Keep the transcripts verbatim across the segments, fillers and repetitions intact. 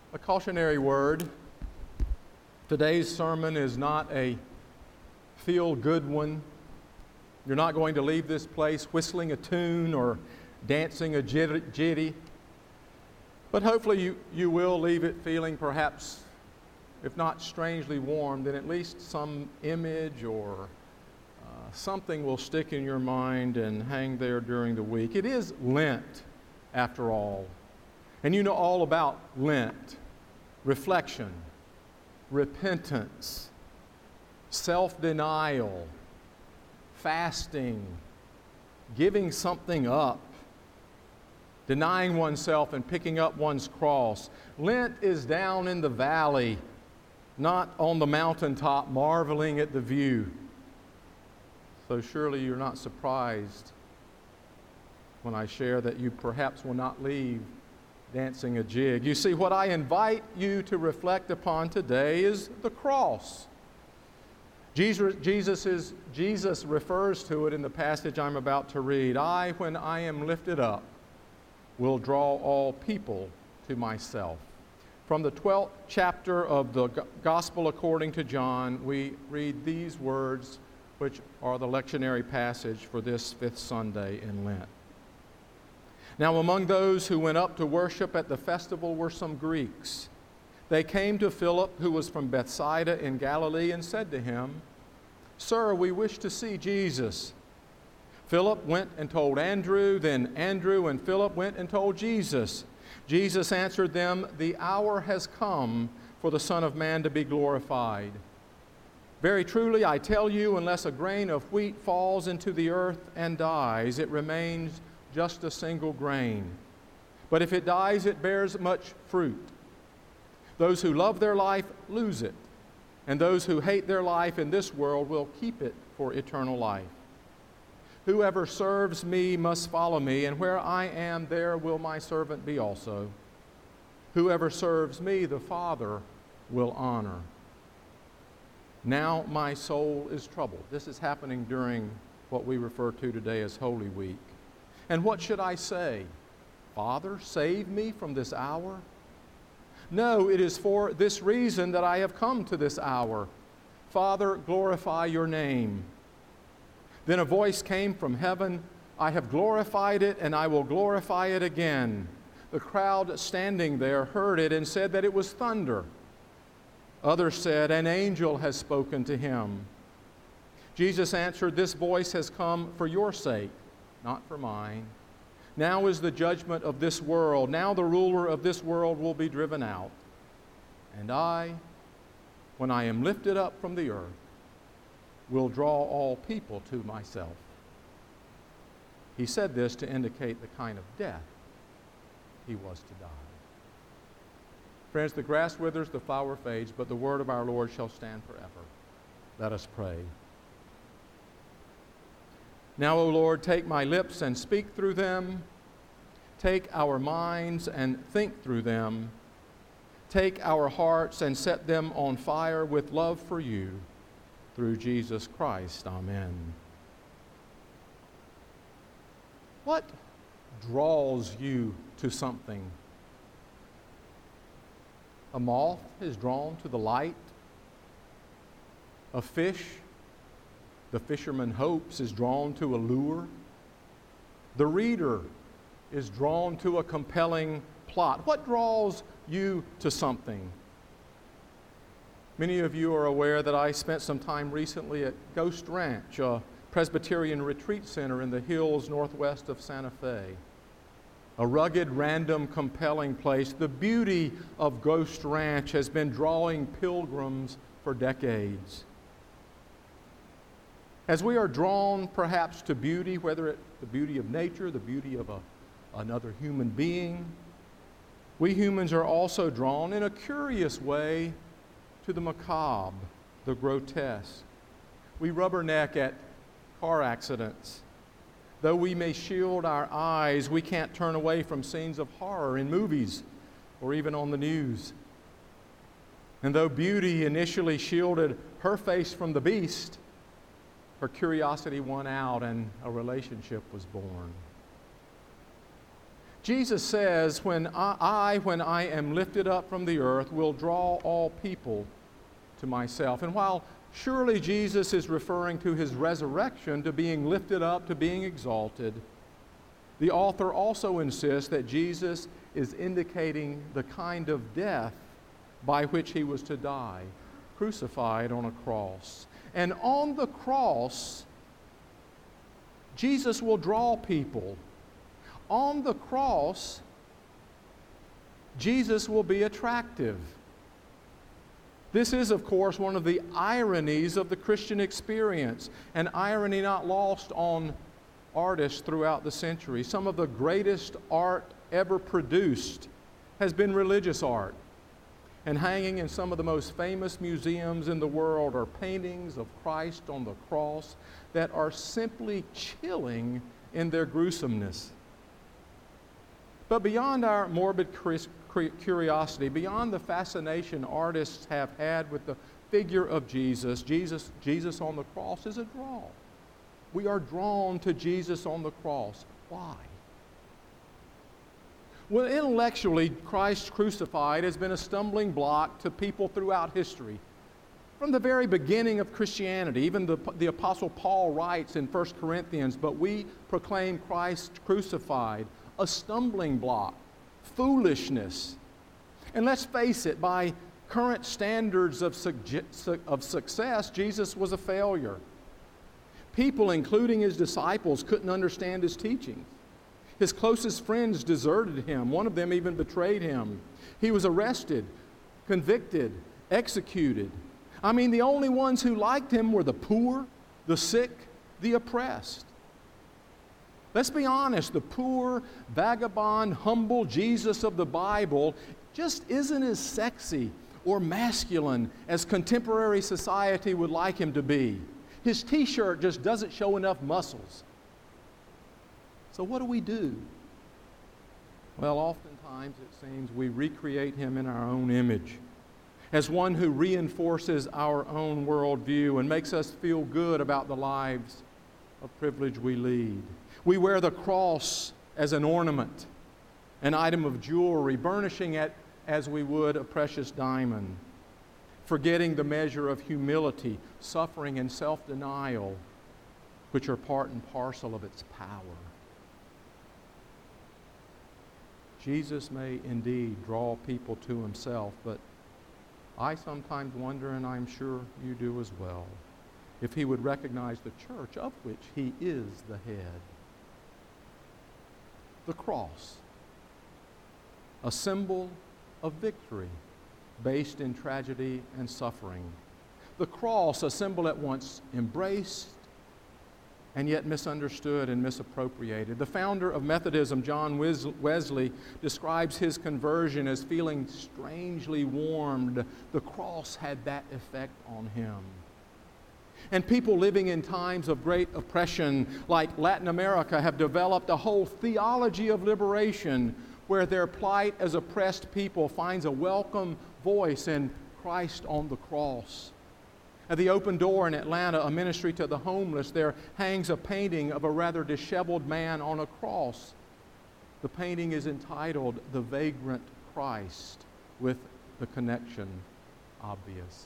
A cautionary word. Today's sermon is not a feel-good one. You're not going to leave this place whistling a tune or dancing a jitty. But hopefully you, you will leave it feeling perhaps, if not strangely warm, then at least some image or uh, something will stick in your mind and hang there during the week. It is Lent, after all. And you know all about Lent. Reflection, repentance, self-denial, fasting, giving something up, denying oneself and picking up one's cross. Lent is down in the valley, not on the mountaintop marveling at the view. So surely you're not surprised when I share that you perhaps will not leave dancing a jig. You see, what I invite you to reflect upon today is the cross. Jesus, Jesus, is, Jesus refers to it in the passage I'm about to read. I, when I am lifted up, will draw all people to myself. From the twelfth chapter of the Gospel according to John, we read these words, which are the lectionary passage for this fifth Sunday in Lent. Now, among those who went up to worship at the festival were some Greeks. They came to Philip, who was from Bethsaida in Galilee, and said to him, "Sir, we wish to see Jesus." Philip went and told Andrew, then Andrew and Philip went and told Jesus. Jesus answered them, "The hour has come for the Son of Man to be glorified. Very truly, I tell you, unless a grain of wheat falls into the earth and dies, it remains just a single grain. But if it dies, it bears much fruit. Those who love their life lose it, and those who hate their life in this world will keep it for eternal life. Whoever serves me must follow me, and where I am, there will my servant be also. Whoever serves me, the Father will honor. Now my soul is troubled." This is happening during what we refer to today as Holy Week. "And what should I say? Father, save me from this hour? No, it is for this reason that I have come to this hour. Father, glorify your name." Then a voice came from heaven, "I have glorified it, and I will glorify it again." The crowd standing there heard it and said that it was thunder. Others said, "An angel has spoken to him." Jesus answered, "This voice has come for your sake, not for mine. Now is the judgment of this world. Now the ruler of this world will be driven out. And I, when I am lifted up from the earth, will draw all people to myself." He said this to indicate the kind of death he was to die. Friends, the grass withers, the flower fades, but the word of our Lord shall stand forever. Let us pray. Now, O Lord, take my lips and speak through them. Take our minds and think through them. Take our hearts and set them on fire with love for you. Through Jesus Christ. Amen. What draws you to something? A moth is drawn to the light. A fish, the fisherman hopes, is drawn to a lure. The reader is drawn to a compelling plot. What draws you to something? Many of you are aware that I spent some time recently at Ghost Ranch, a Presbyterian retreat center in the hills northwest of Santa Fe. A rugged, random, compelling place. The beauty of Ghost Ranch has been drawing pilgrims for decades. As we are drawn perhaps to beauty, whether it's the beauty of nature, the beauty of a, another human being, we humans are also drawn in a curious way to the macabre, the grotesque. We rubberneck at car accidents. Though we may shield our eyes, we can't turn away from scenes of horror in movies or even on the news. And though beauty initially shielded her face from the beast, her curiosity won out and a relationship was born. Jesus says, when I, I, when I am lifted up from the earth, will draw all people to myself. And while surely Jesus is referring to his resurrection, to being lifted up, to being exalted, the author also insists that Jesus is indicating the kind of death by which he was to die, crucified on a cross. And on the cross, Jesus will draw people. On the cross, Jesus will be attractive. This is, of course, one of the ironies of the Christian experience, an irony not lost on artists throughout the century. Some of the greatest art ever produced has been religious art. And hanging in some of the most famous museums in the world are paintings of Christ on the cross that are simply chilling in their gruesomeness. But beyond our morbid curiosity, beyond the fascination artists have had with the figure of Jesus, Jesus, Jesus on the cross is a draw. We are drawn to Jesus on the cross. Why? Well, intellectually, Christ crucified has been a stumbling block to people throughout history. From the very beginning of Christianity, even the, the Apostle Paul writes in First Corinthians, "But we proclaim Christ crucified, a stumbling block, foolishness." And let's face it, by current standards of, suge- of success, Jesus was a failure. People, including his disciples, couldn't understand his teachings. His closest friends deserted him. One of them even betrayed him. He was arrested, convicted, executed. I mean, the only ones who liked him were the poor, the sick, the oppressed. Let's be honest, the poor, vagabond, humble Jesus of the Bible just isn't as sexy or masculine as contemporary society would like him to be. His t-shirt just doesn't show enough muscles. So what do we do? Well, oftentimes it seems we recreate him in our own image as one who reinforces our own worldview and makes us feel good about the lives of privilege we lead. We wear the cross as an ornament, an item of jewelry, burnishing it as we would a precious diamond, forgetting the measure of humility, suffering, and self-denial, which are part and parcel of its power. Jesus may indeed draw people to himself, but I sometimes wonder, and I'm sure you do as well, if he would recognize the church of which he is the head. The cross, a symbol of victory based in tragedy and suffering. The cross, a symbol at once embraced and yet misunderstood and misappropriated. The founder of Methodism, John Wesley, describes his conversion as feeling strangely warmed. The cross had that effect on him. And people living in times of great oppression, like Latin America, have developed a whole theology of liberation where their plight as oppressed people finds a welcome voice in Christ on the cross. At the Open Door in Atlanta, a ministry to the homeless, there hangs a painting of a rather disheveled man on a cross. The painting is entitled "The Vagrant Christ," with the connection obvious.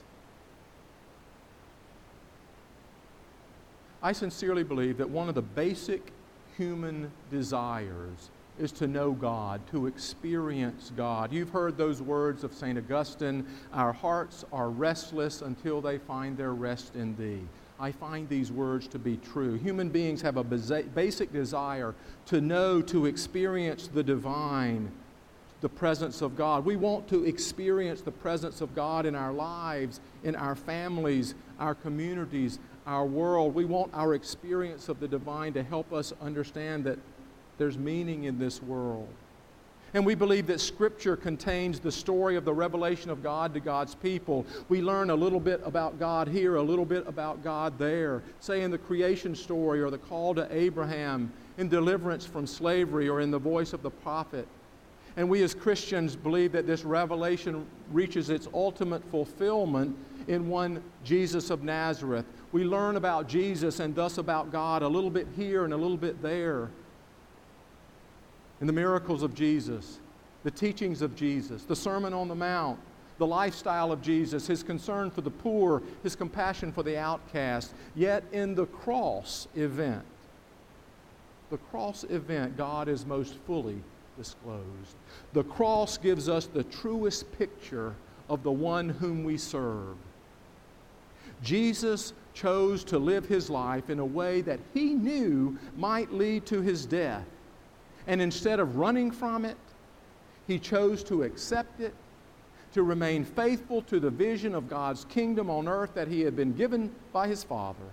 I sincerely believe that one of the basic human desires is to know God, to experience God. You've heard those words of Saint Augustine, "Our hearts are restless until they find their rest in Thee." I find these words to be true. Human beings have a basic desire to know, to experience the divine, the presence of God. We want to experience the presence of God in our lives, in our families, our communities, our world. We want our experience of the divine to help us understand that there's meaning in this world. And we believe that Scripture contains the story of the revelation of God to God's people. We learn a little bit about God here, a little bit about God there, say in the creation story or the call to Abraham, in deliverance from slavery or in the voice of the prophet. And we as Christians believe that this revelation reaches its ultimate fulfillment in one Jesus of Nazareth. We learn about Jesus and thus about God a little bit here and a little bit there. in the miracles of Jesus, the teachings of Jesus, the Sermon on the Mount, the lifestyle of Jesus, his concern for the poor, his compassion for the outcast. Yet in the cross event, the cross event, God is most fully disclosed. The cross gives us the truest picture of the one whom we serve. Jesus chose to live his life in a way that he knew might lead to his death. And instead of running from it, he chose to accept it, to remain faithful to the vision of God's kingdom on earth that he had been given by his Father.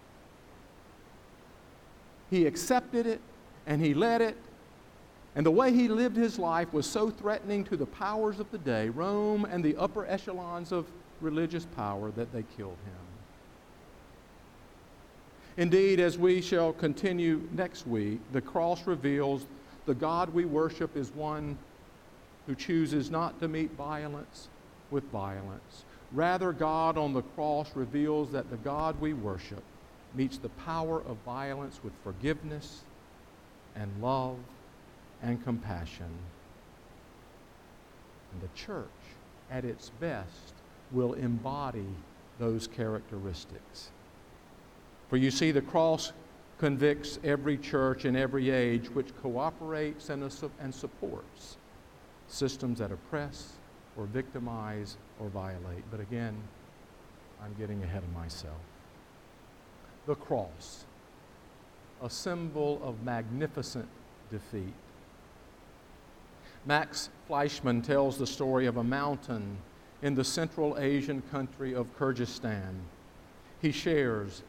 He accepted it and he led it. And the way he lived his life was so threatening to the powers of the day, Rome and the upper echelons of religious power, that they killed him. Indeed, as we shall continue next week, the cross reveals the God we worship is one who chooses not to meet violence with violence. Rather, God on the cross reveals that the God we worship meets the power of violence with forgiveness and love and compassion. And the church, at its best, will embody those characteristics. For you see, the cross convicts every church in every age which cooperates and, and supports systems that oppress or victimize or violate. But again, I'm getting ahead of myself. The cross, a symbol of magnificent defeat. Max Fleischmann tells the story of a mountain in the Central Asian country of Kyrgyzstan. He shares,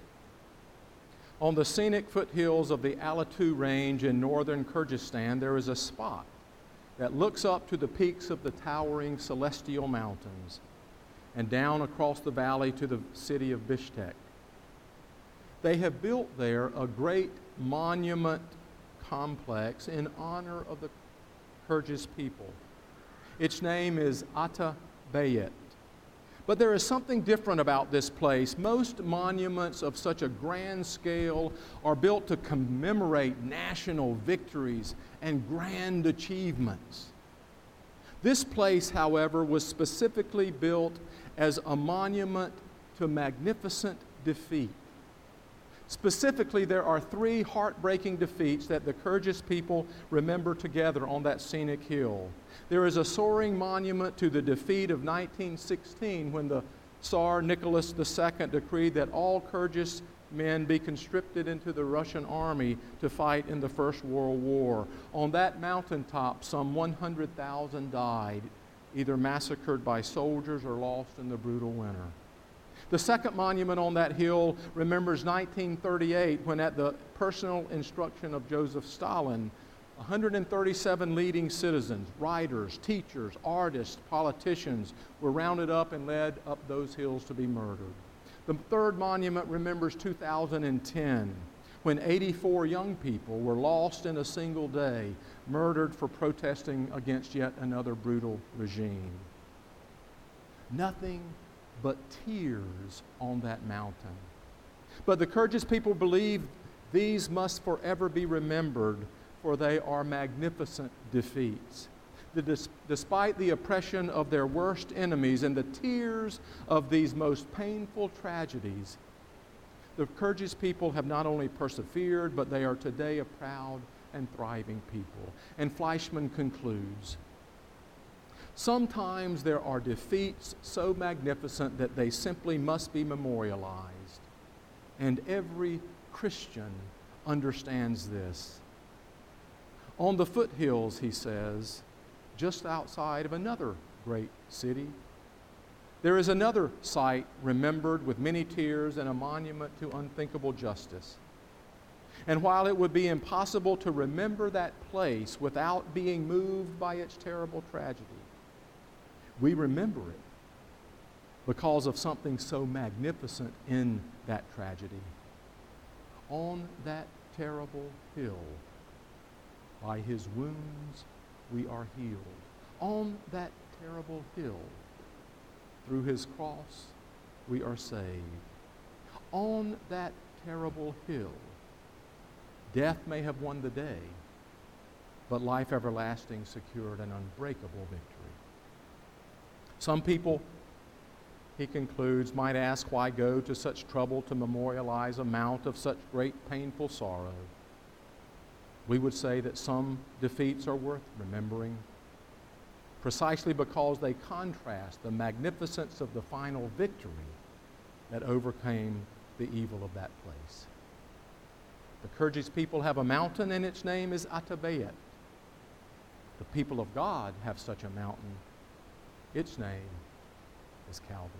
on the scenic foothills of the Alatu Range in northern Kyrgyzstan, there is a spot that looks up to the peaks of the towering Celestial Mountains and down across the valley to the city of Bishkek. They have built there a great monument complex in honor of the Kyrgyz people. Its name is Ata Bayit. But there is something different about this place. Most monuments of such a grand scale are built to commemorate national victories and grand achievements. This place, however, was specifically built as a monument to magnificent defeat. Specifically, there are three heartbreaking defeats that the Kyrgyz people remember together on that scenic hill. There is a soaring monument to the defeat of nineteen sixteen when the Tsar Nicholas the Second decreed that all Kyrgyz men be conscripted into the Russian army to fight in the First World War. On that mountaintop, some one hundred thousand died, either massacred by soldiers or lost in the brutal winter. The second monument on that hill remembers nineteen thirty-eight when, at the personal instruction of Joseph Stalin, one hundred thirty-seven leading citizens, writers, teachers, artists, politicians were rounded up and led up those hills to be murdered. The third monument remembers two thousand ten when eighty-four young people were lost in a single day, murdered for protesting against yet another brutal regime. Nothing but tears on that mountain. But the Kyrgyz people believe these must forever be remembered, for they are magnificent defeats. The dis- despite the oppression of their worst enemies and the tears of these most painful tragedies, the Kyrgyz people have not only persevered, but they are today a proud and thriving people. And Fleischmann concludes, sometimes there are defeats so magnificent that they simply must be memorialized. And every Christian understands this. On the foothills, he says, just outside of another great city, there is another site remembered with many tears and a monument to unthinkable justice. And while it would be impossible to remember that place without being moved by its terrible tragedy, we remember it because of something so magnificent in that tragedy. On that terrible hill, by his wounds we are healed. On that terrible hill, through his cross, we are saved. On that terrible hill, death may have won the day, but life everlasting secured an unbreakable victory. Some people, he concludes, might ask, why go to such trouble to memorialize a mount of such great painful sorrow? We would say that some defeats are worth remembering precisely because they contrast the magnificence of the final victory that overcame the evil of that place. The Kyrgyz people have a mountain, and its name is Atabayet. The people of God have such a mountain. Its name is Calvary.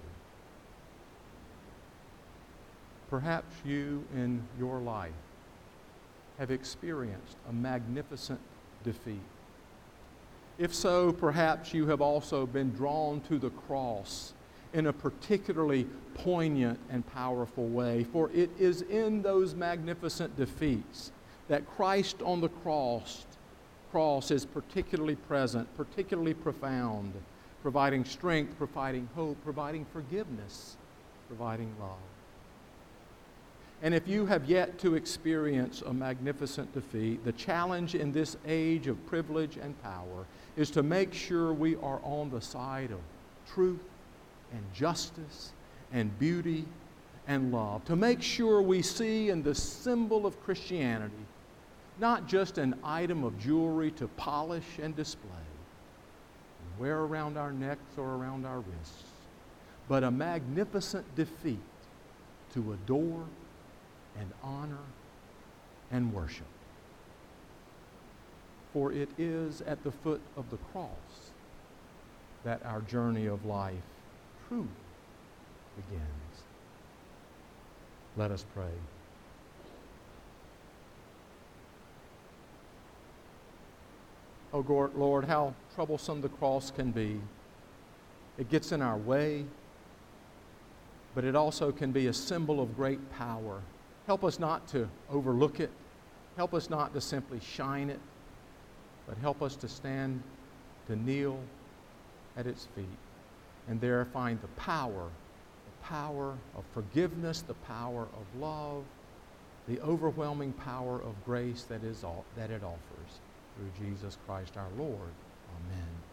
Perhaps you in your life have experienced a magnificent defeat. If so, perhaps you have also been drawn to the cross in a particularly poignant and powerful way, for it is in those magnificent defeats that Christ on the cross, cross is particularly present, particularly profound, providing strength, providing hope, providing forgiveness, providing love. And if you have yet to experience a magnificent defeat, the challenge in this age of privilege and power is to make sure we are on the side of truth and justice and beauty and love. To make sure we see in the symbol of Christianity not just an item of jewelry to polish and display, and wear around our necks or around our wrists, but a magnificent defeat to adore and honor and worship. For it is at the foot of the cross that our journey of life truly begins. Let us pray. Oh Lord, how troublesome the cross can be. It gets in our way, but it also can be a symbol of great power. Help us not to overlook it. Help us not to simply shine it, but help us to stand, to kneel at its feet, and there find the power, the power of forgiveness, the power of love, the overwhelming power of grace that is all, that it offers through Jesus Christ our Lord. Amen.